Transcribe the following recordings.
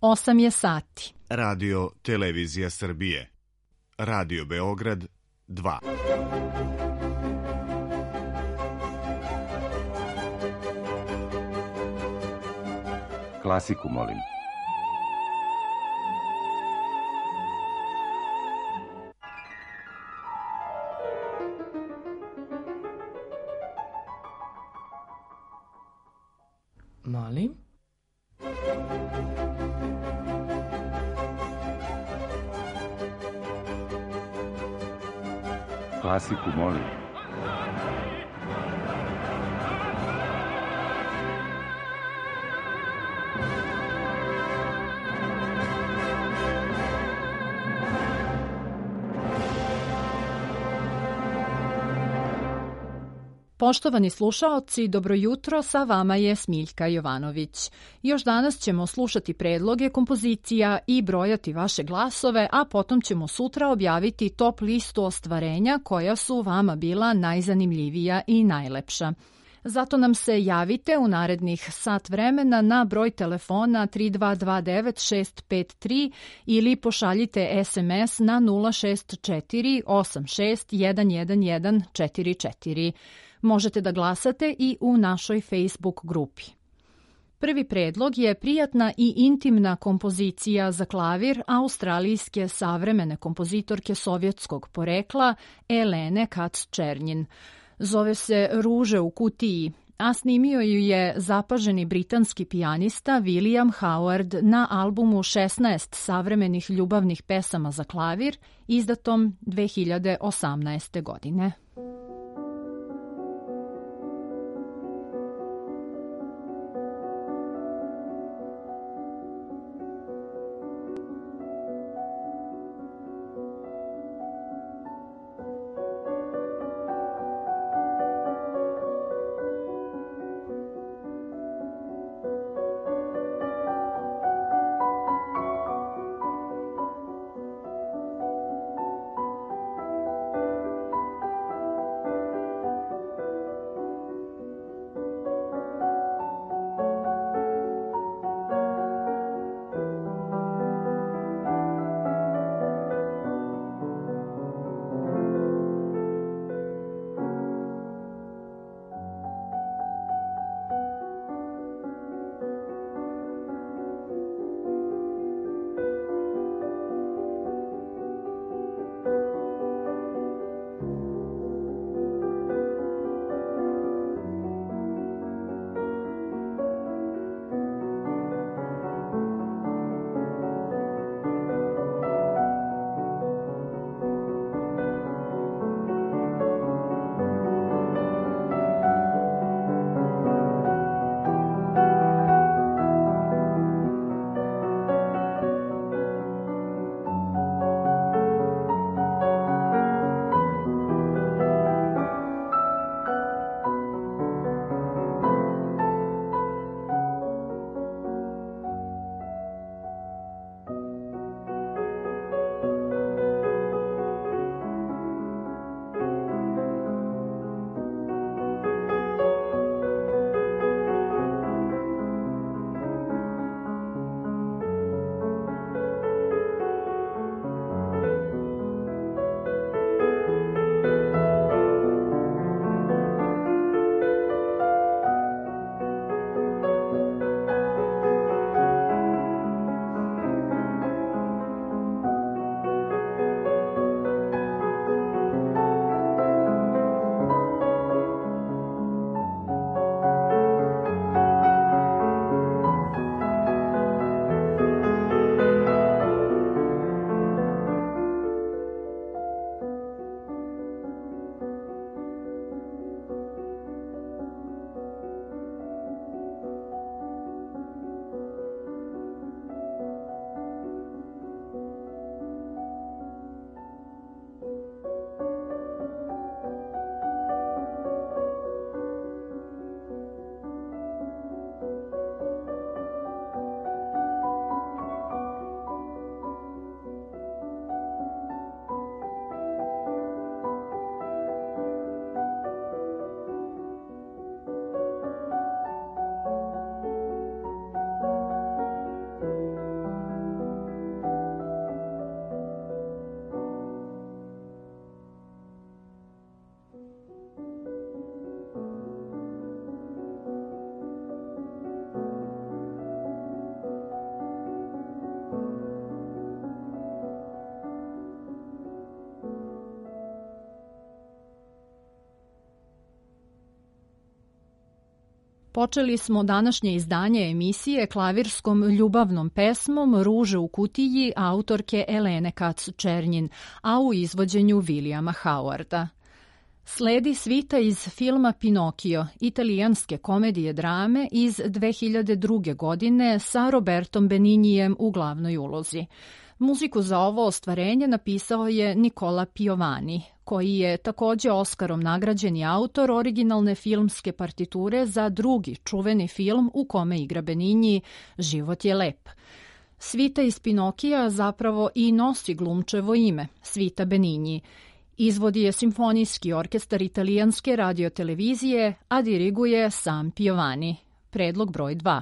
8 je sati. Radio Televizija Srbije. Radio Beograd 2. Klasiku, molim. Molim? Klasiku, molim. Poštovani slušaoci, dobro jutro, sa vama je Smiljka Jovanović. Još danas ćemo slušati predloge kompozicija i brojati vaše glasove, a potom ćemo sutra objaviti top listu ostvarenja koja su vama bila najzanimljivija i najlepša. Zato nam se javite u narednih sat vremena na broj telefona 3229-653 ili pošaljite SMS na 064 86 111 44. Možete da glasate i u našoj Facebook grupi. Prvi predlog je prijatna i intimna kompozicija za klavir australijske savremene kompozitorke sovjetskog porekla Elene Katz-Černjin. Zove se Ruže u kutiji, a snimio ju je zapaženi britanski pijanista William Howard na albumu 16 savremenih ljubavnih pesama za klavir, izdatom 2018. godine. Počeli smo današnje izdanje emisije klavirskom ljubavnom pesmom Ruže u kutiji autorke Elene Katz-Černjin, a u izvođenju Williama Howarda. Sledi svita iz filma Pinokio, italijanske komedije drame iz 2002. godine sa Robertom Benignijem u glavnoj ulozi. Muziku za ovo ostvarenje napisao je Nicola Piovani, koji je takođe Oskarom nagrađeni autor originalne filmske partiture za drugi čuveni film u kome igra Benigni, Život je lep. Svita iz Pinokija zapravo i nosi glumčevo ime, Svita Benigni. Izvodi je simfonijski orkestar italijanske radiotelevizije, a diriguje sam Piovani. Predlog broj 2.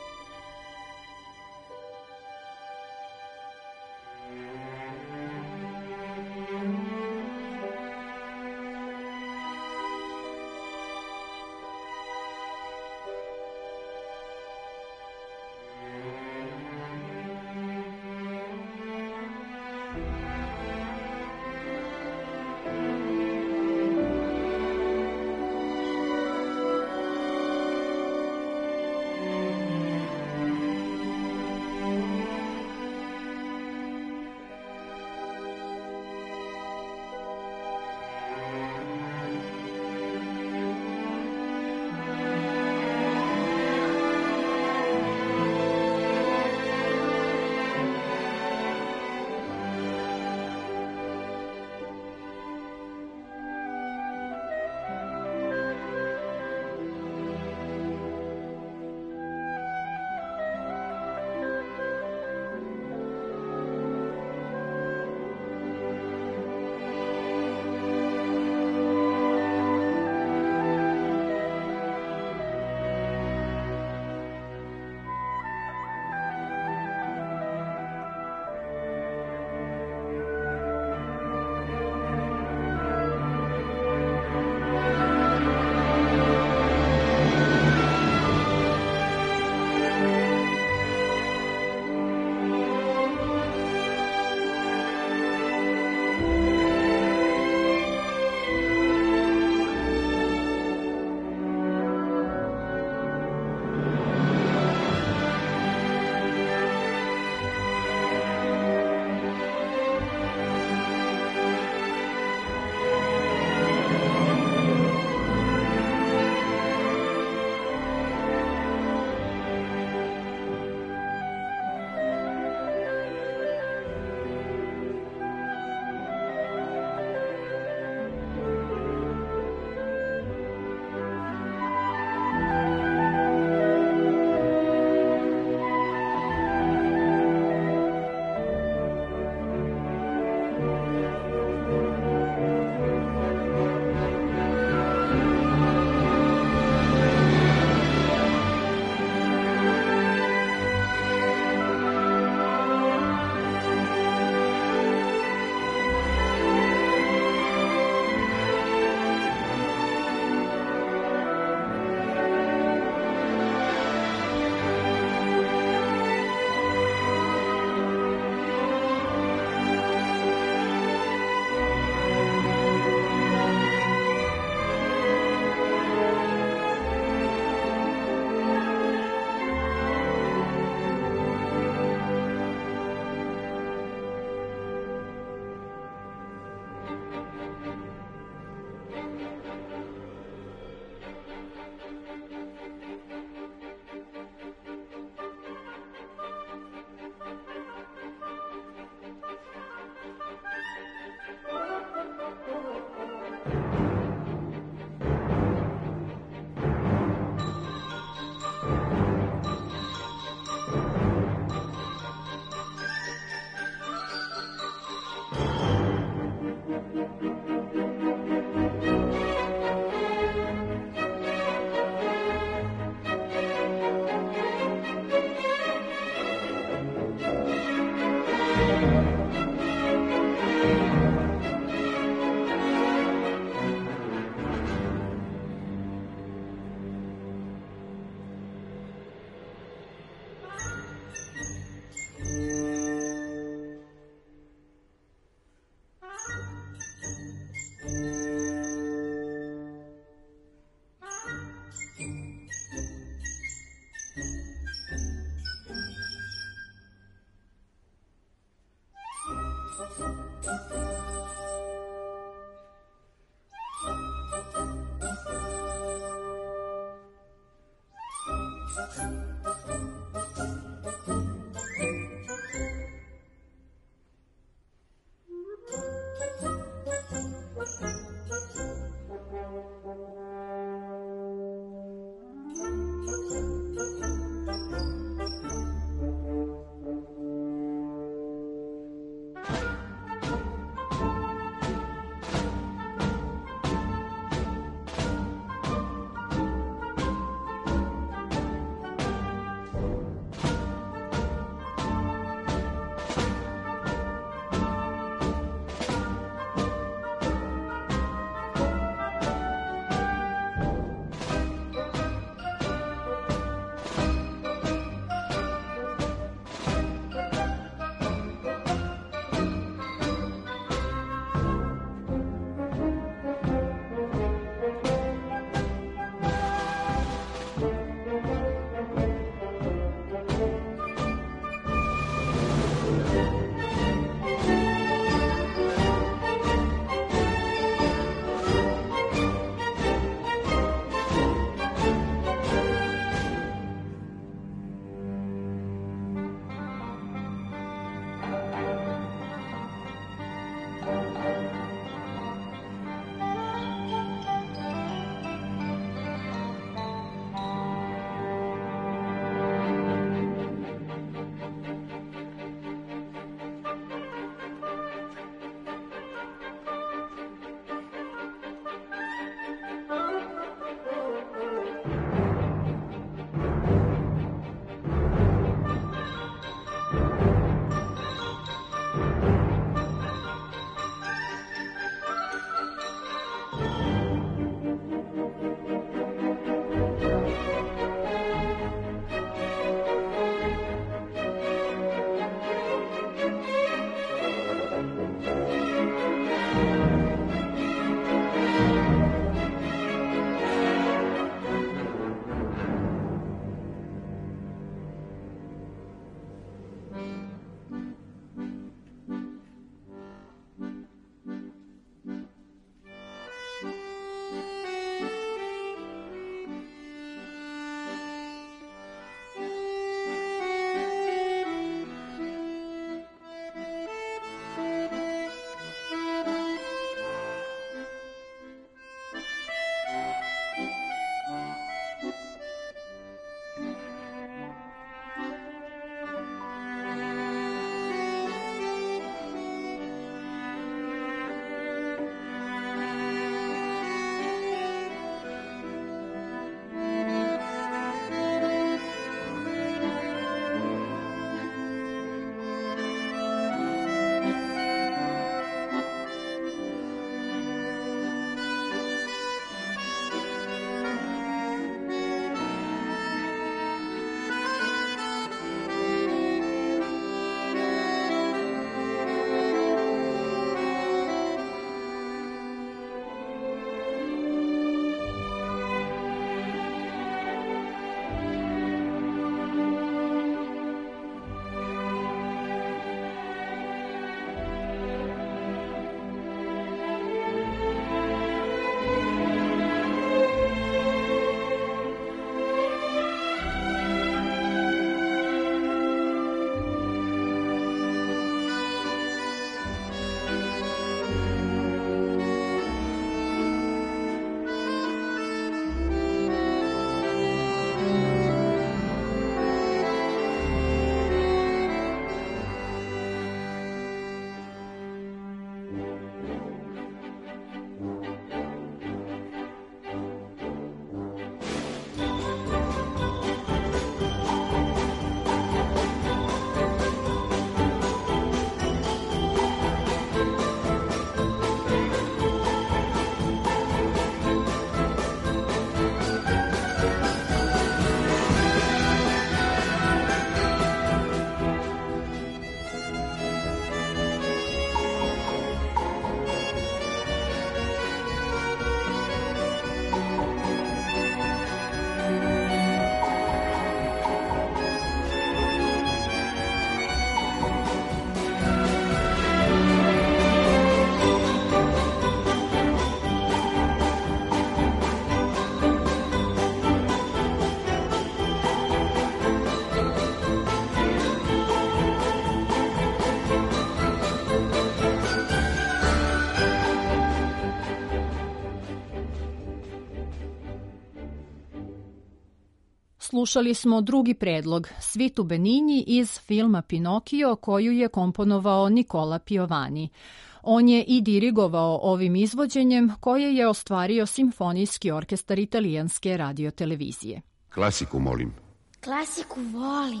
Slušali smo drugi predlog, Svitu Benigni iz filma Pinokio, koju je komponovao Nicola Piovani. On je i dirigovao ovim izvođenjem koje je ostvario Simfonijski orkestar italijanske radiotelevizije. Klasiku, molim. Klasiku volim.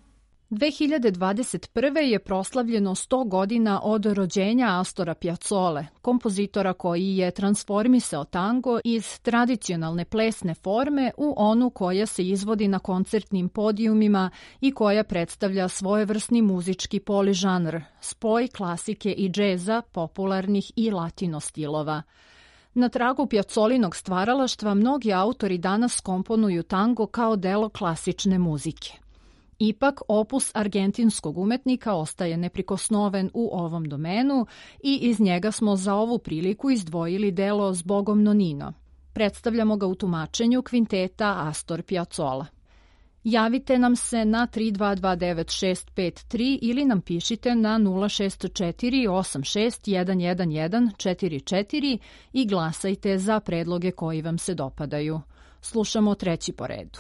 2021. je proslavljeno 100 godina od rođenja Astora Piazzole, kompozitora koji je transformisao tango iz tradicionalne plesne forme u onu koja se izvodi na koncertnim podijumima i koja predstavlja svojevrsni muzički poližanr, spoj klasike i džeza, popularnih i latino stilova. Na tragu Piazzolinog stvaralaštva mnogi autori danas komponuju tango kao delo klasične muzike. Ipak, opus argentinskog umetnika ostaje neprikosnoven u ovom domenu i iz njega smo za ovu priliku izdvojili delo Zbogom Nonino. Predstavljamo ga u tumačenju kvinteta Astor Piazzolla. Javite nam se na 3229653 ili nam pišite na 064 86 111 44 i glasajte za predloge koji vam se dopadaju. Slušamo treći po redu.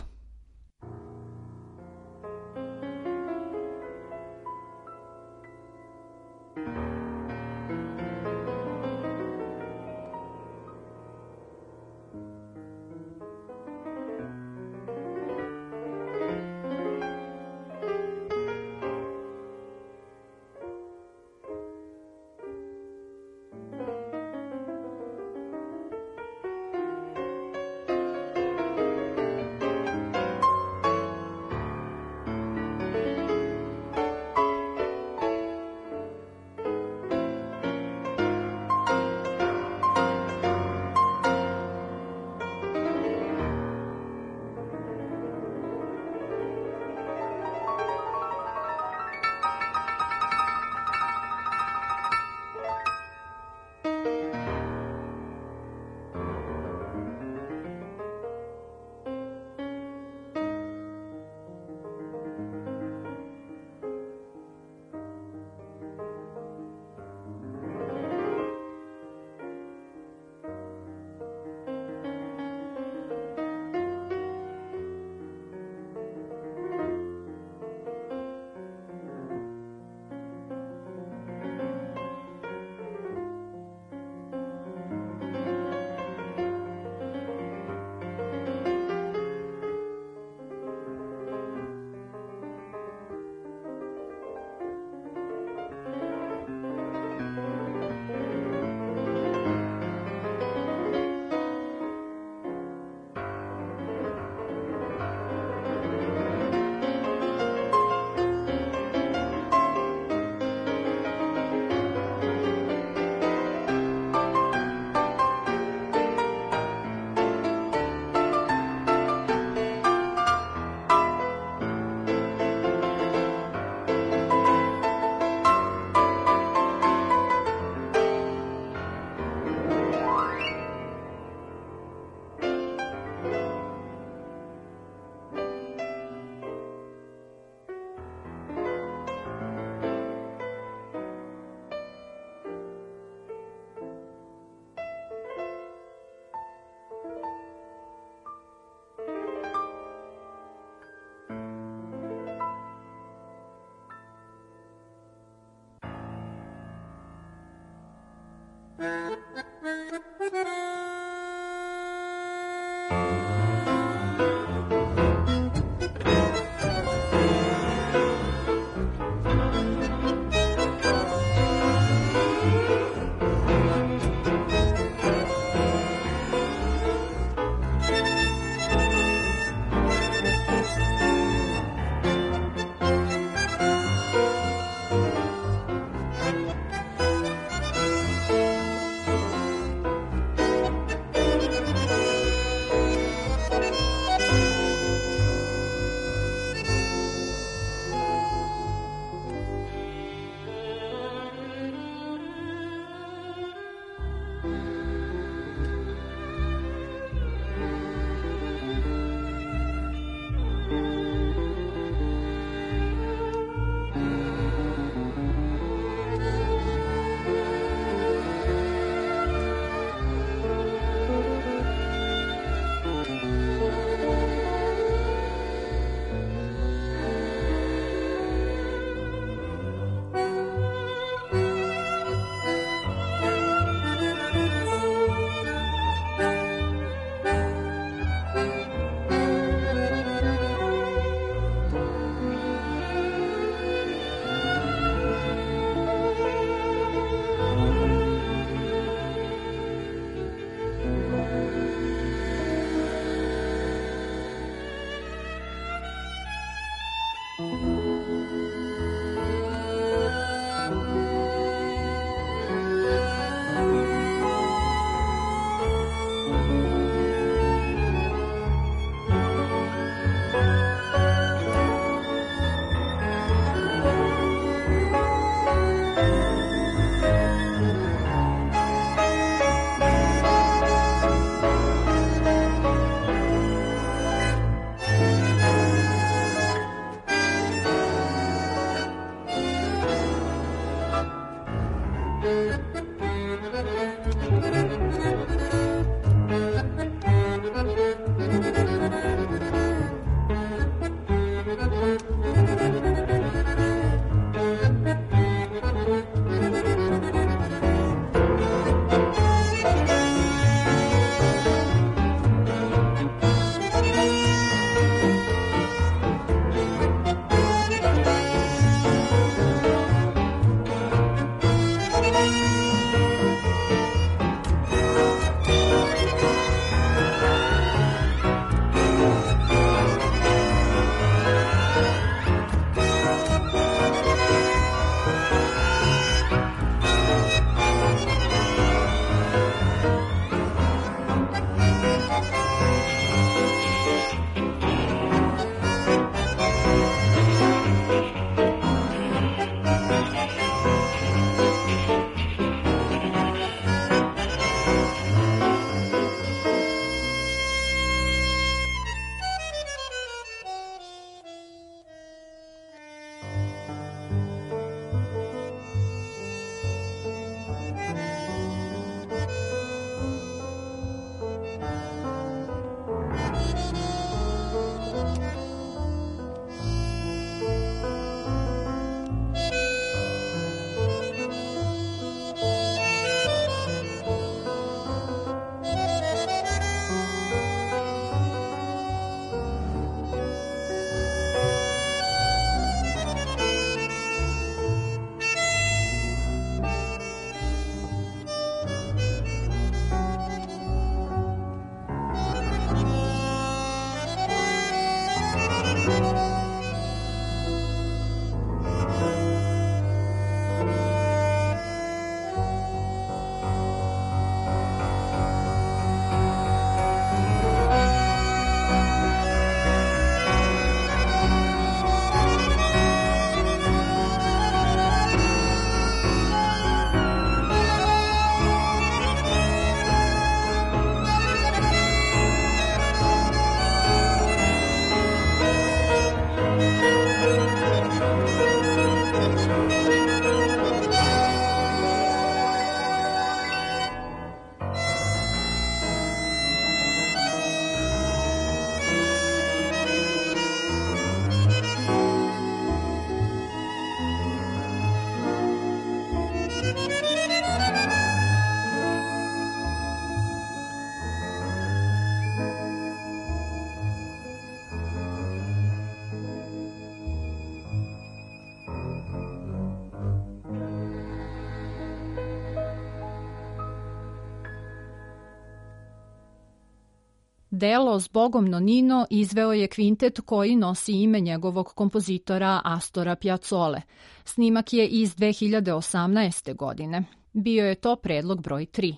Delo Zbogom Nonino izveo je kvintet koji nosi ime njegovog kompozitora Astora Piazzole. Snimak je iz 2018. godine. Bio je to predlog broj 3.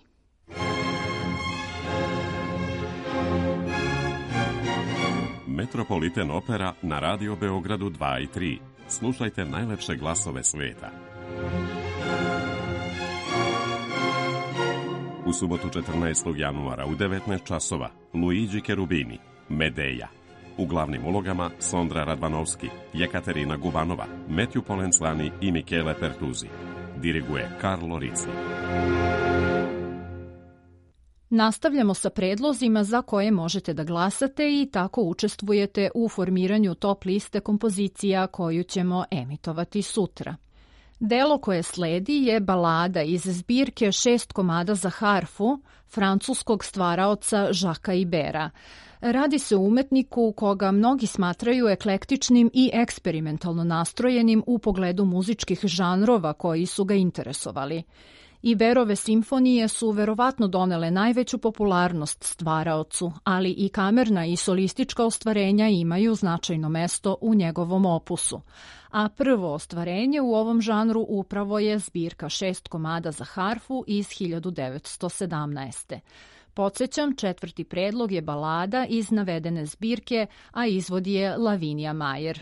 Metropolitan Opera na Radio Beogradu 2 i 3. Slušajte najlepše glasove sveta. U subotu 14. januara u 19 časova Luigi Cherubini, Medeja. U glavnim ulogama Sondra Radvanovski, Jekaterina Gubanova, Matthew Polenzlani i Michele Pertusi. Diriguje Carlo Rizzi. Nastavljamo sa predlozima za koje možete da glasate i tako učestvujete u formiranju top liste kompozicija koju ćemo emitovati sutra. Delo koje sledi je balada iz zbirke 6 komada za harfu francuskog stvaraoca Žaka Ibera. Radi se o umetniku koga mnogi smatraju eklektičnim i eksperimentalno nastrojenim u pogledu muzičkih žanrova koji su ga interesovali. Iberove simfonije su verovatno donele najveću popularnost stvaraocu, ali i kamerna i solistička ostvarenja imaju značajno mesto u njegovom opusu. A prvo ostvarenje u ovom žanru upravo je zbirka 6 komada za harfu iz 1917. Podsjećam, 4. predlog je balada iz navedene zbirke, a izvodi je Lavinia Majer.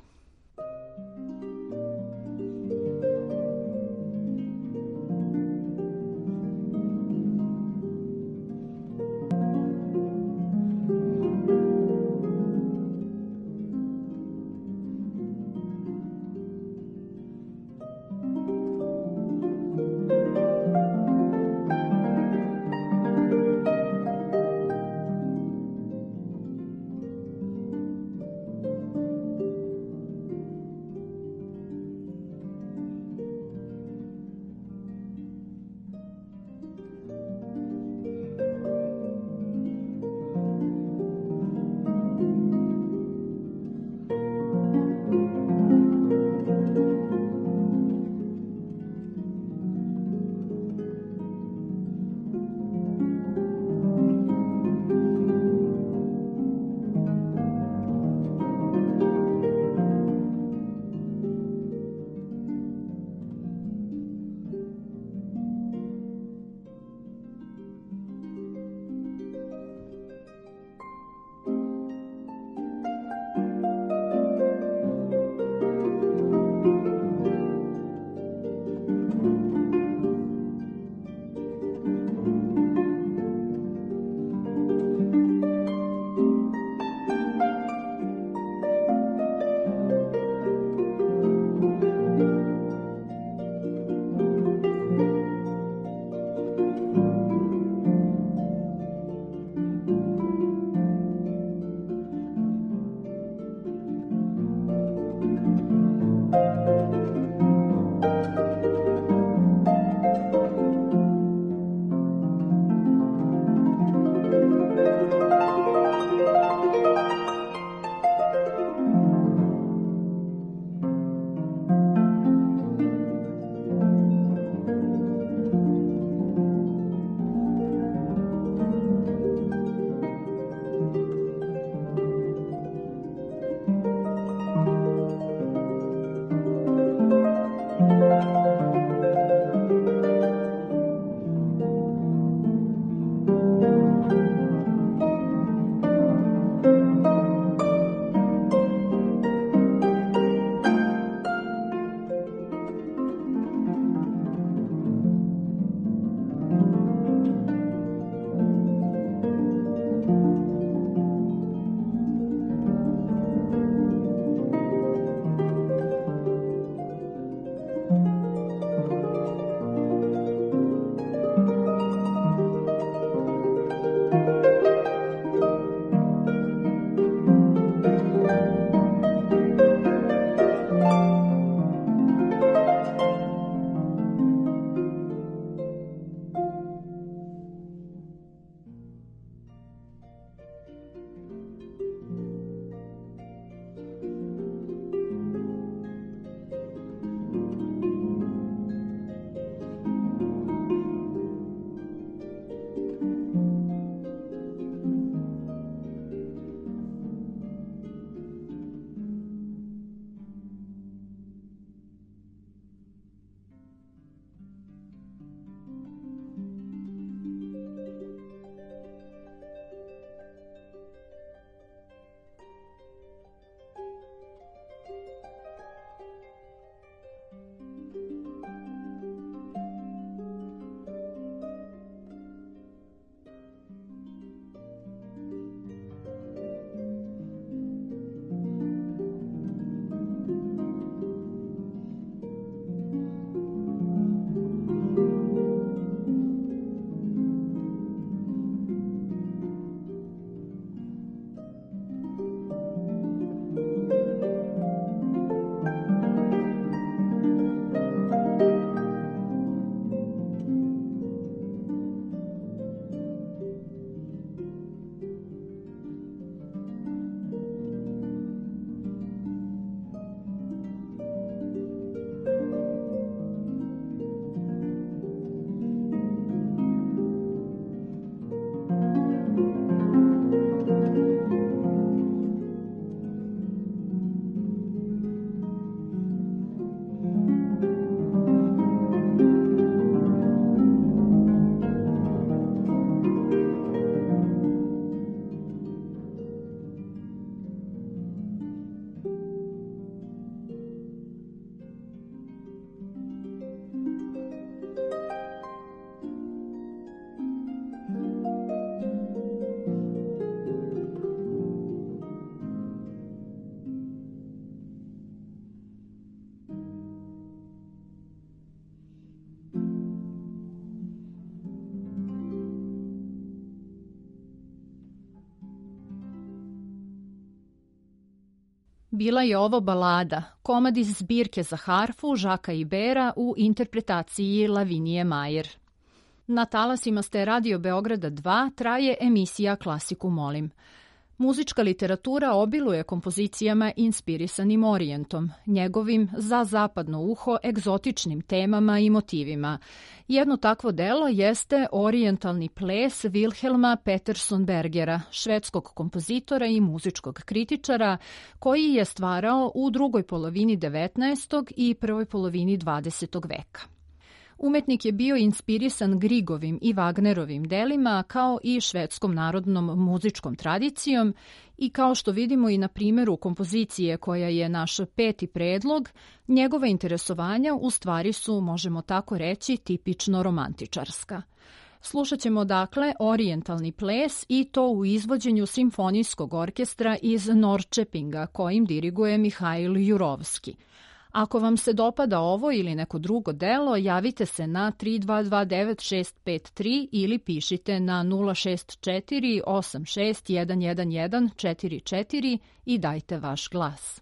Bila je ovo balada, komad iz zbirke za harfu Žaka Ibera u interpretaciji Lavinije Majer. Na talasima ste Radio Beograda 2 traje emisija Klasiku molim. Muzička literatura obiluje kompozicijama inspirisanim Orijentom, njegovim za zapadno uho egzotičnim temama i motivima. Jedno takvo delo jeste orijentalni ples Wilhelma Peterson-Bergera, švedskog kompozitora i muzičkog kritičara, koji je stvarao u drugoj polovini 19. i prvoj polovini 20. veka. Umetnik je bio inspirisan Grigovim i Wagnerovim delima kao i švedskom narodnom muzičkom tradicijom i kao što vidimo i na primjeru kompozicije koja je naš peti predlog, njegova interesovanja u stvari su, možemo tako reći, tipično romantičarska. Slušat ćemo dakle orijentalni ples i to u izvođenju simfonijskog orkestra iz Norrköpinga kojim diriguje Mihail Jurovski. Ako vam se dopada ovo ili neko drugo delo, javite se na 3229653 ili pišite na 064 86 111 44 i dajte vaš glas.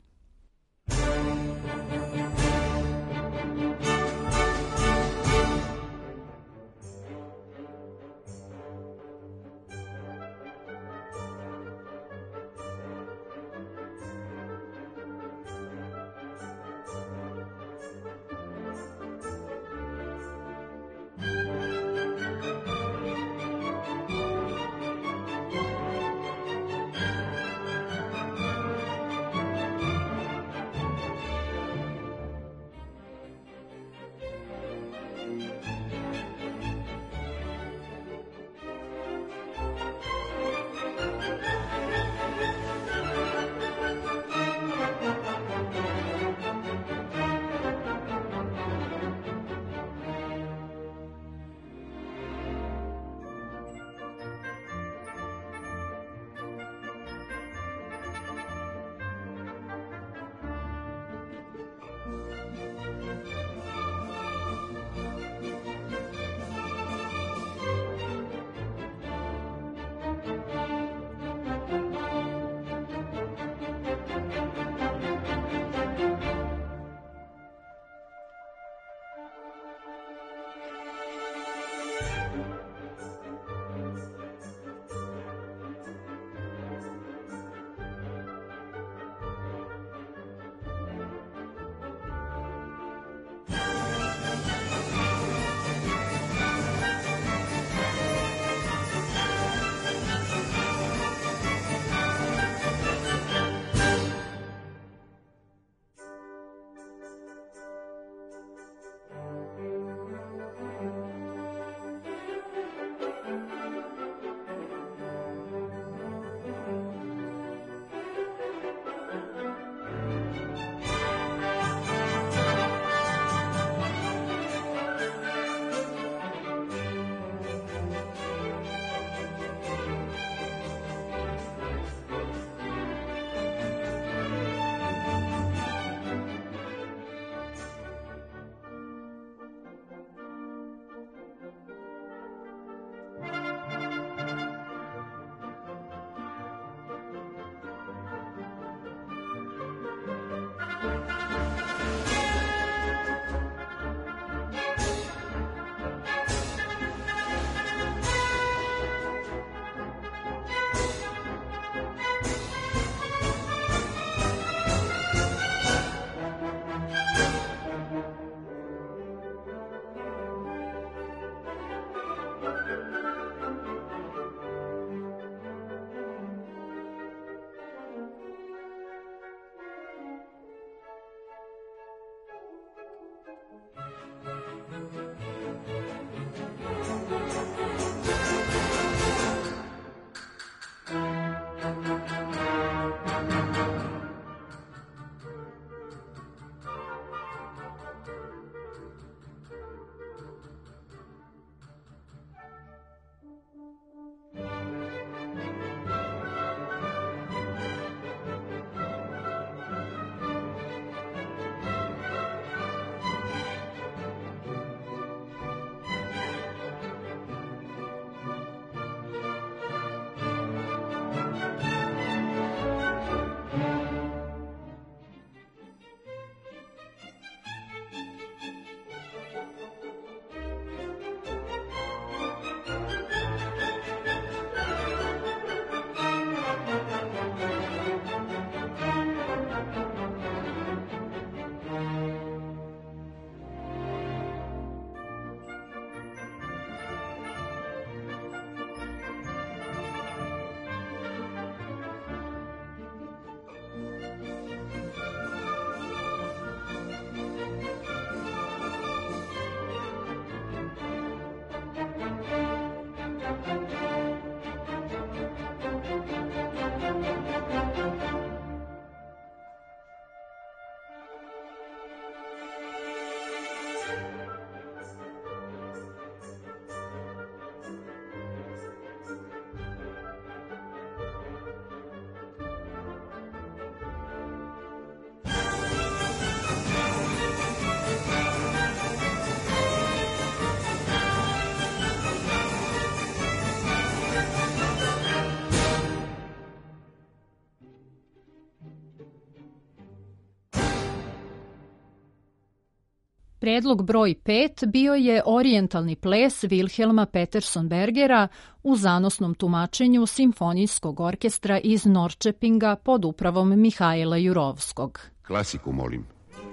Predlog broj 5 bio je orijentalni ples Wilhelma Petersson-Bergera u zanosnom tumačenju Simfonijskog orkestra iz Norrköpinga pod upravom Mihajla Jurovskog. Klasiku, molim.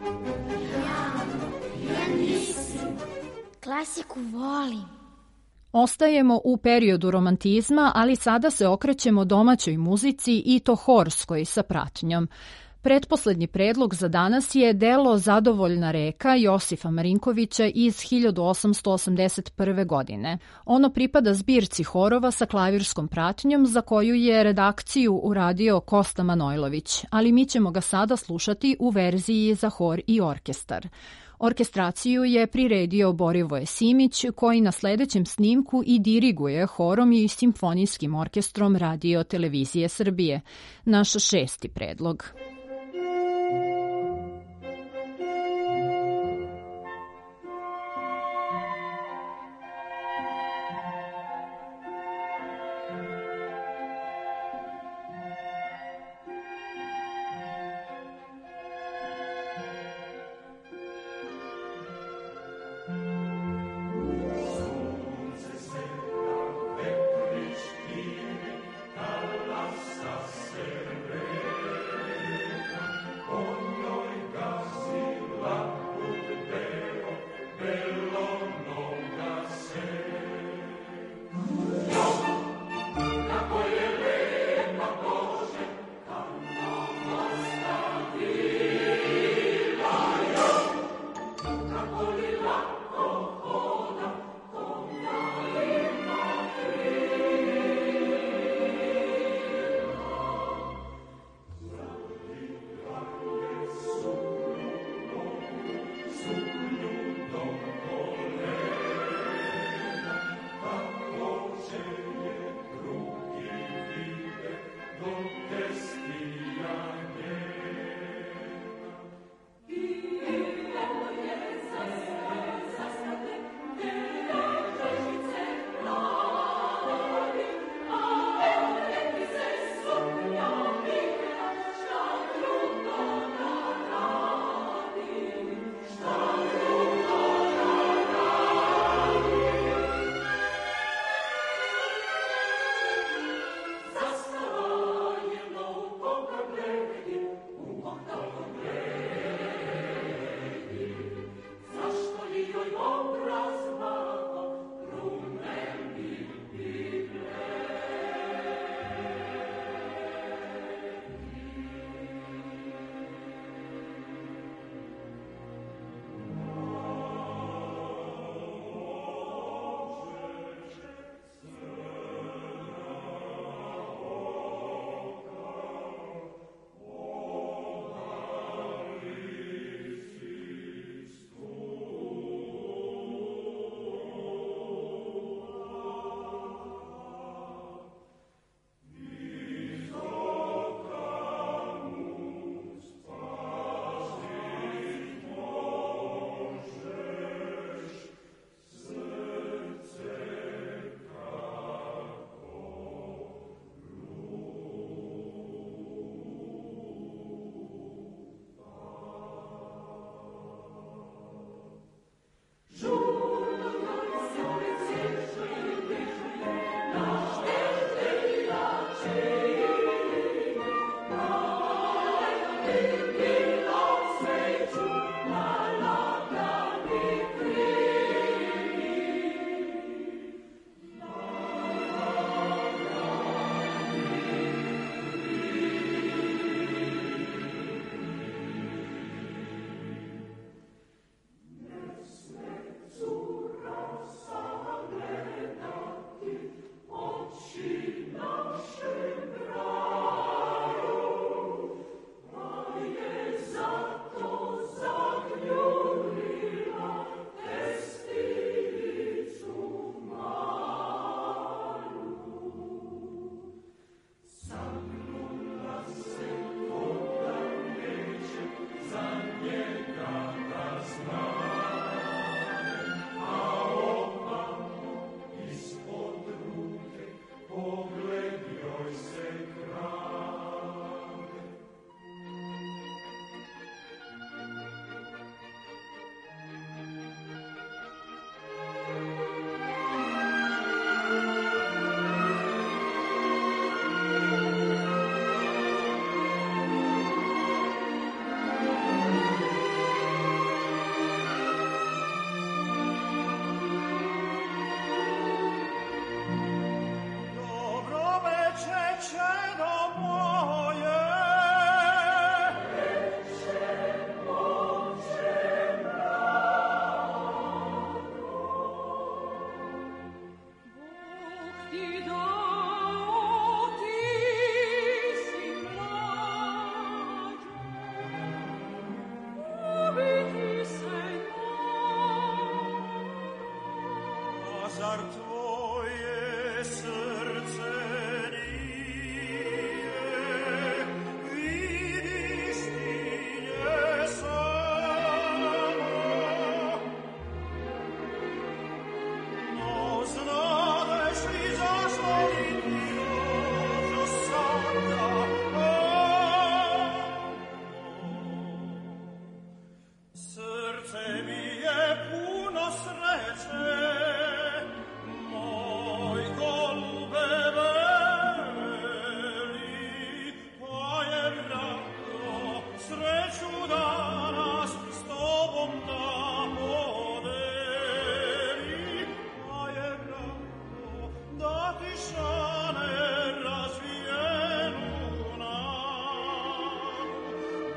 Ja nisam. Klasiku volim. Ostajemo u periodu romantizma, ali sada se okrećemo domaćoj muzici i to horskoj sa pratnjom. Pretposlednji predlog za danas je delo Zadovoljna reka Josifa Marinkovića iz 1881. godine. Ono pripada zbirci horova sa klavirskom pratnjom za koju je redakciju uradio Kosta Manojlović, ali mi ćemo ga sada slušati u verziji za hor i orkestar. Orkestraciju je priredio Borivoje Simić, koji na sledećem snimku i diriguje horom i simfonijskim orkestrom Radio Televizije Srbije. Naš 6. predlog.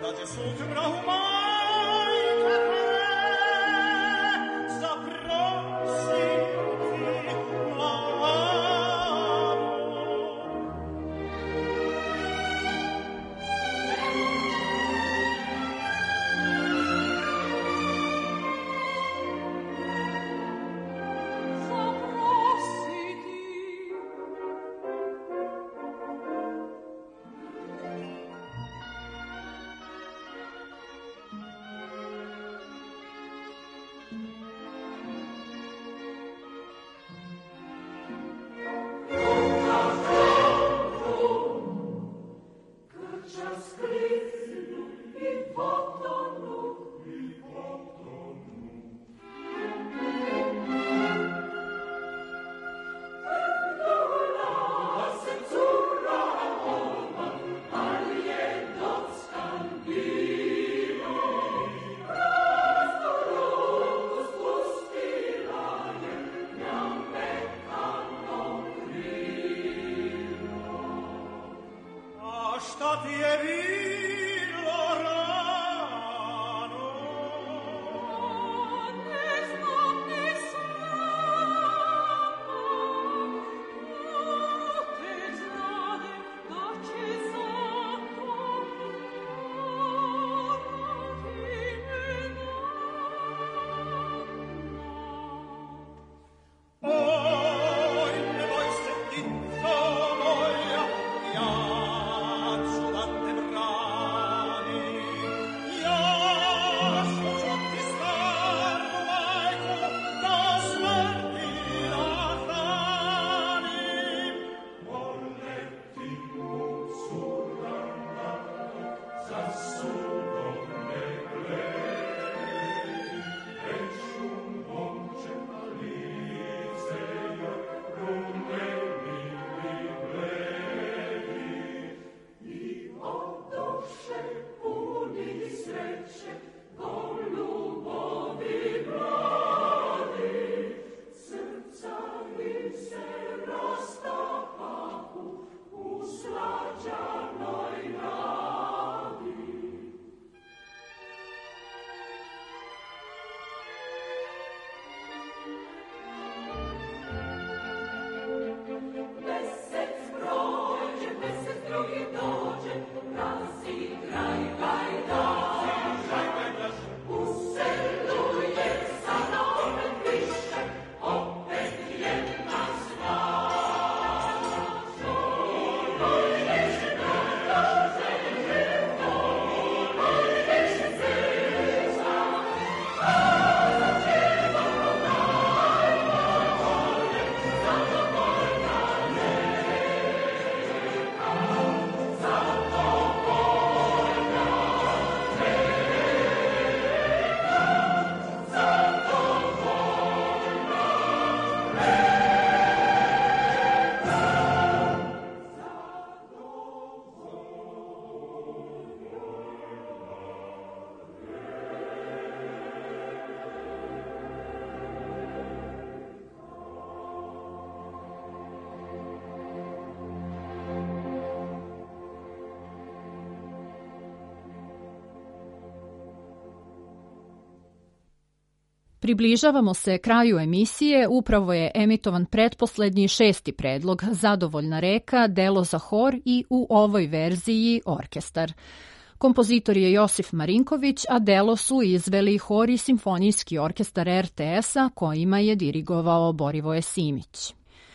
Približavamo se kraju emisije, upravo je emitovan pretposlednji 6. predlog Zadovoljna reka, delo za hor i u ovoj verziji orkestar. Kompozitor je Josif Marinković, a delo su izveli hor i simfonijski orkestar RTS-a kojima je dirigovao Borivoje Simić.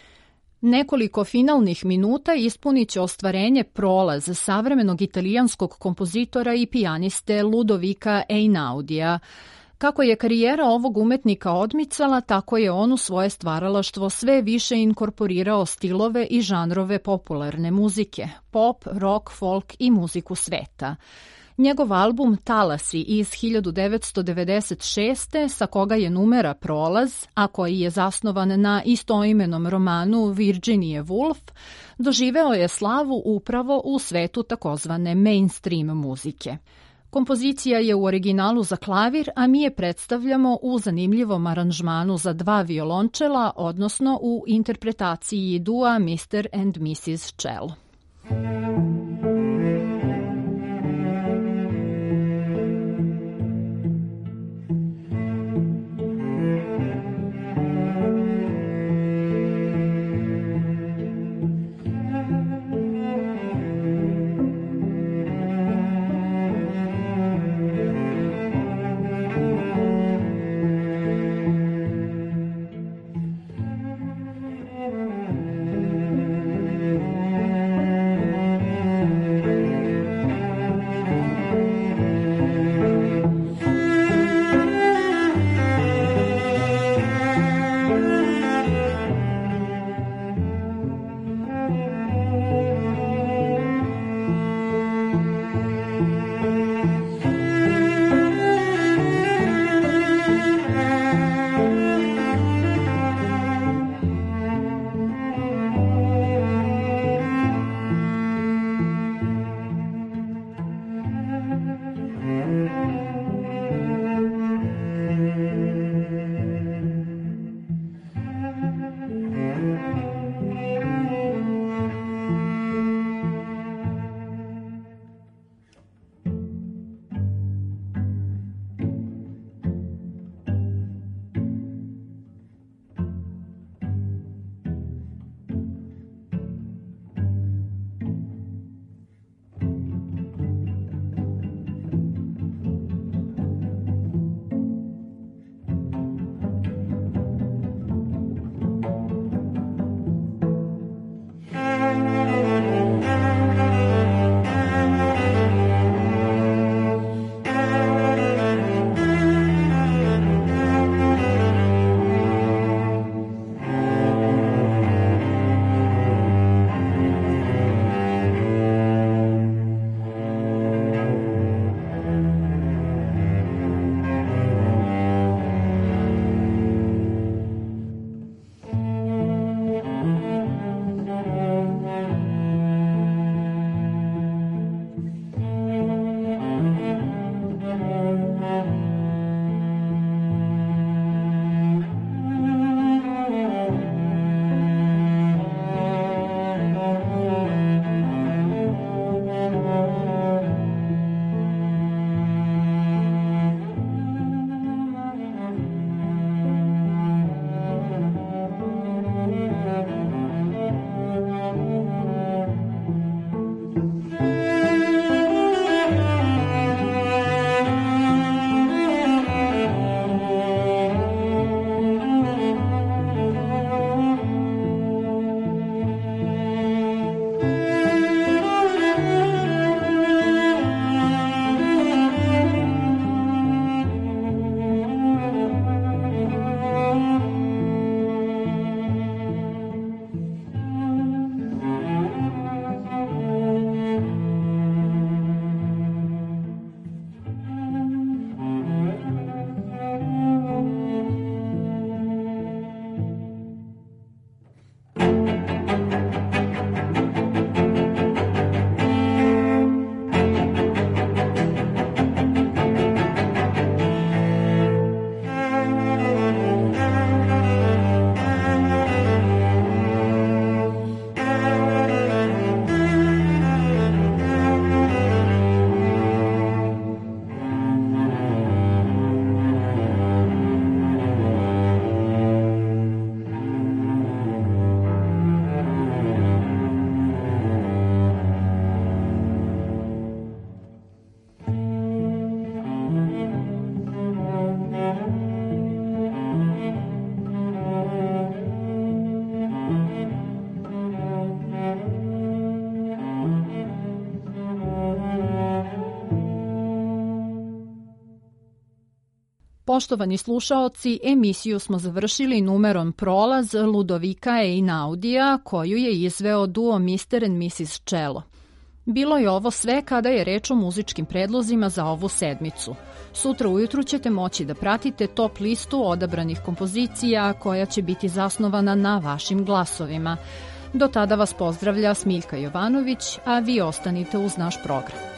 Nekoliko finalnih minuta ispunit će ostvarenje Prolaz savremenog italijanskog kompozitora i pijaniste Ludovika Einaudija. Kako je karijera ovog umetnika odmicala, tako je on u svoje stvaralaštvo sve više inkorporirao stilove i žanrove popularne muzike, pop, rock, folk i muziku sveta. Njegov album Talasi iz 1996. sa koga je numera Prolaz, a koji je zasnovan na istoimenom romanu Virginie Woolf, doživeo je slavu upravo u svetu takozvane mainstream muzike. Kompozicija je u originalu za klavir, a mi je predstavljamo u zanimljivom aranžmanu za 2 violončela, odnosno u interpretaciji dua Mr. and Mrs. Chell. Poštovani slušaoci, emisiju smo završili numerom Prolaz Ludovika Einaudija, koju je izveo duo Mr. and Mrs. Cello. Bilo je ovo sve kada je reč o muzičkim predlozima za ovu sedmicu. Sutra ujutru ćete moći da pratite top listu odabranih kompozicija koja će biti zasnovana na vašim glasovima. Do tada vas pozdravlja Smiljka Jovanović, a vi ostanite uz naš program.